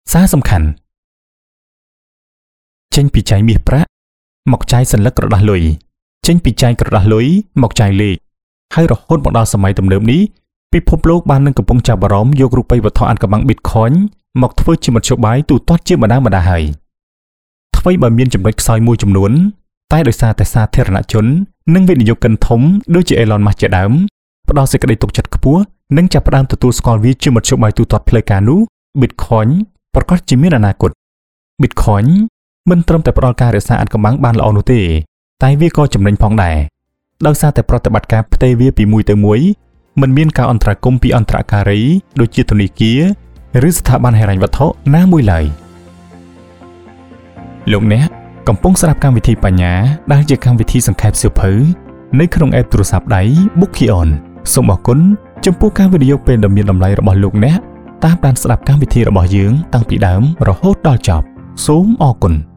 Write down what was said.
សារសំខាន់ចេញពីចៃមាសប្រាក់មកចៃសัญลักษณ์ក្រដាស់លុយចេញពីចៃក្រដាស់លុយមកចៃលេខហើយរហូតមកដល់សម័យទំនើបនេះពិភពលោកបាននឹងកំពុងចាប់អារម្មណ៍យករូបិយវត្ថុអាថ៌កំបាំង Bitcoin មកធ្វើជាមធ្យោបាយទូទាត់ជាម្ដងហើយថ្មីបើមានចំណុចខ្សោយមួយចំនួនតែដោយសារតែសាធារណជននិងវិនិយោគិនធំដូចជា Elon Musk ជាដើមផ្ដល់សេចក្តីទុកចិត្តខ្ពស់និងចាប់ផ្ដើមទទួលស្គាល់វាជាមធ្យោបាយទូទាត់ផ្លូវការនោះ Bitcoin ប្រកាសជាមានអនាគត Bitcoin មិនត្រឹមតែផ្ដល់ការរក្សាអាថ៌កំបាំងបានល្អនោះទេតែវាក៏ចំណេញផងដែរដោយសារតែប្រតិបត្តិការផ្ទេរវាពីមួយទៅមួយមិនមានការអន្តរាគមន៍ពីអន្តរការីដូចជាធនាគារឬស្ថាប័នហិរញ្ញវត្ថុណាមួយឡើយលោកអ្នកកំពុងស្ដាប់កម្មវិធីបញ្ញាដែលជាកម្មវិធីសង្ខេបសៀវភៅនៅក្នុង app ទូរស័ព្ទដៃ Bookion សូមអរគុណចំពោះការវិនិយោគពេលដ៏មានតម្លៃរបស់លោកអ្នកតាមដានស្ដាប់កម្មវិធីរបស់យើងតាំងពីដើមរហូតដល់ចប់សូមអរគុណ